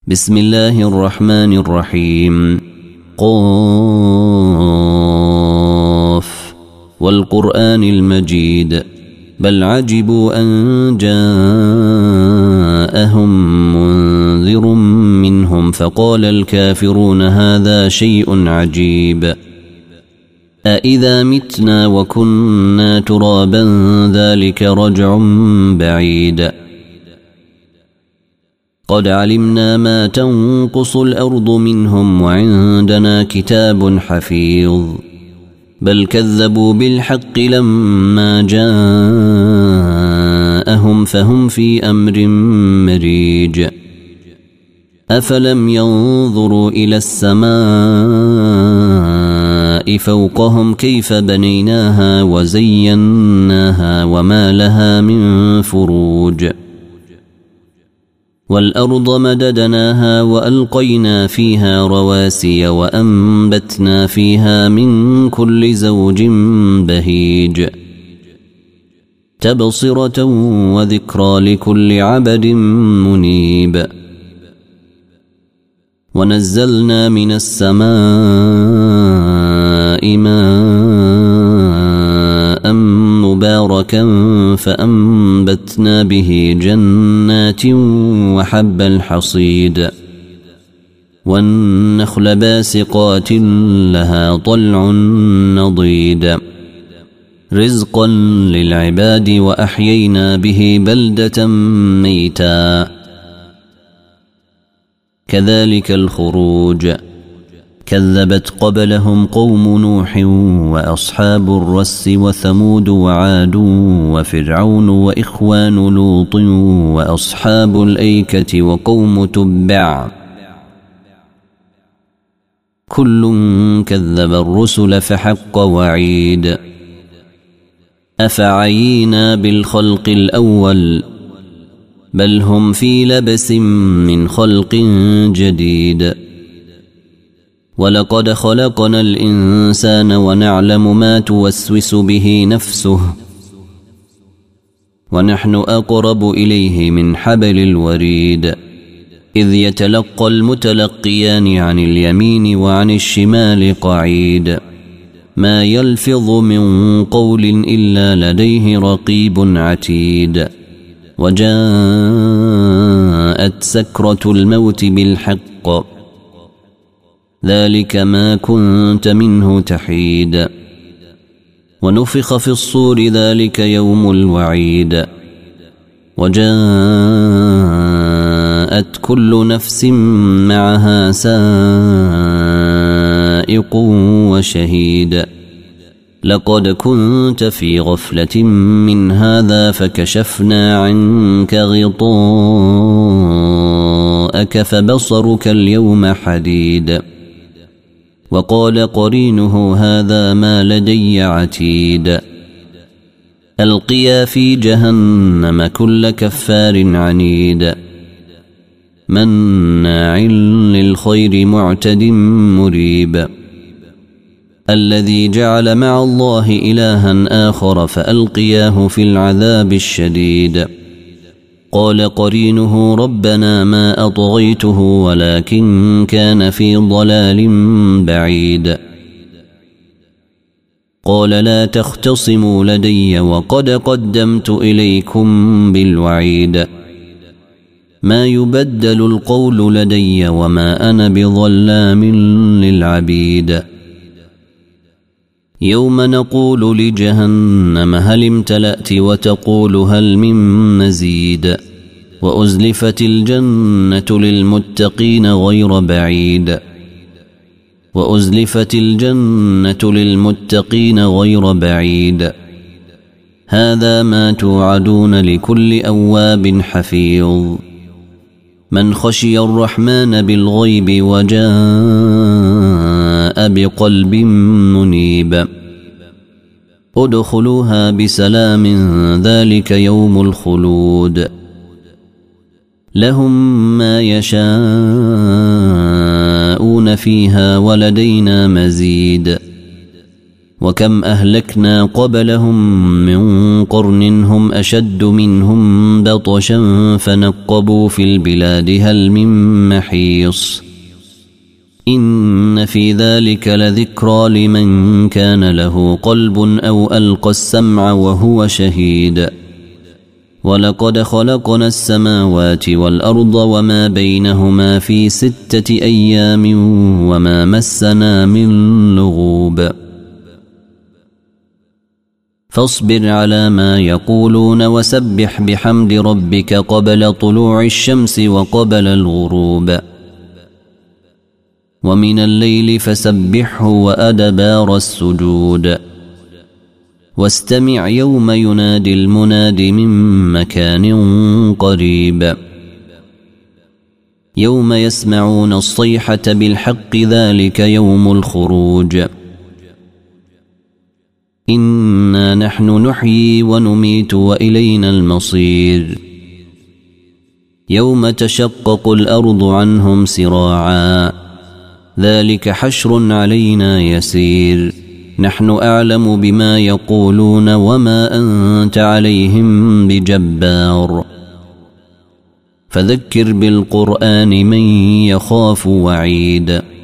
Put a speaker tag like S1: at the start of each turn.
S1: بسم الله الرحمن الرحيم. قاف والقرآن المجيد بل عجبوا أن جاءهم منذر منهم فقال الكافرون هذا شيء عجيب أإذا متنا وكنا ترابا ذلك رجع بعيد قد علمنا ما تنقص الأرض منهم وعندنا كتاب حفيظ بل كذبوا بالحق لما جاءهم فهم في أمر مريج أفلم ينظروا إلى السماء فوقهم كيف بنيناها وزيناها وما لها من فروج والأرض مددناها وألقينا فيها رواسي وأنبتنا فيها من كل زوج بهيج تبصرة وذكرى لكل عبد منيب ونزلنا من السماء ماء مباركا فأنبتنا به جنات وحب الحصيد والنخل باسقات لها طلع نضيد رزقا للعباد وأحيينا به بلدة ميتا كذلك الخروج كذبت قبلهم قوم نوح وأصحاب الرس وثمود وعاد وفرعون وإخوان لوط وأصحاب الأيكة وقوم تبع كل كذب الرسل فحق وعيد أفعينا بالخلق الأول بل هم في لبس من خلق جديد ولقد خلقنا الإنسان ونعلم ما توسوس به نفسه ونحن أقرب إليه من حبل الوريد إذ يتلقى المتلقيان عن اليمين وعن الشمال قعيد ما يلفظ من قول إلا لديه رقيب عتيد وجاءت سكرة الموت بالحق ذلك ما كنت منه تحيد ونفخ في الصور ذلك يوم الوعيد وجاءت كل نفس معها سائق وشهيد لقد كنت في غفلة من هذا فكشفنا عنك غطاءك فبصرك اليوم حديد وقال قرينه هذا ما لدي عتيد ألقيا في جهنم كل كفار عنيد مناع للخير معتد مريب الذي جعل مع الله إلها آخر فألقياه في العذاب الشديد قال قرينه ربنا ما أطغيته ولكن كان في ضلال بعيد قال لا تختصموا لدي وقد قدمت إليكم بالوعيد ما يبدل القول لدي وما أنا بظلام للعبيد يوم نقول لجهنم هل امتلأت وتقول هل من مزيد وأزلفت الجنة للمتقين غير بعيد وأزلفت الجنة للمتقين غير بعيد هذا ما توعدون لكل أواب حفيظ من خشي الرحمن بالغيب وجاء بقلب منيب ادخلوها بسلام ذلك يوم الخلود لهم ما يشاءون فيها ولدينا مزيد وكم أهلكنا قبلهم من قرن هم أشد منهم بطشا فنقبوا في البلاد هل من محيص إن في ذلك لذكرى لمن كان له قلب أو ألقى السمع وهو شهيد ولقد خلقنا السماوات والأرض وما بينهما في 6 أيام وما مسنا من لغوب فاصبر على ما يقولون وسبح بحمد ربك قبل طلوع الشمس وقبل الغروب ومن الليل فسبحه وأدبار السجود واستمع يوم ينادي المناد من مكان قريب يوم يسمعون الصيحة بالحق ذلك يوم الخروج إنا نحن نحيي ونميت وإلينا المصير يوم تشقق الأرض عنهم سراعا ذلك حشر علينا يسير نحن أعلم بما يقولون وما أنت عليهم بجبار فذكر بالقرآن من يخاف وعيد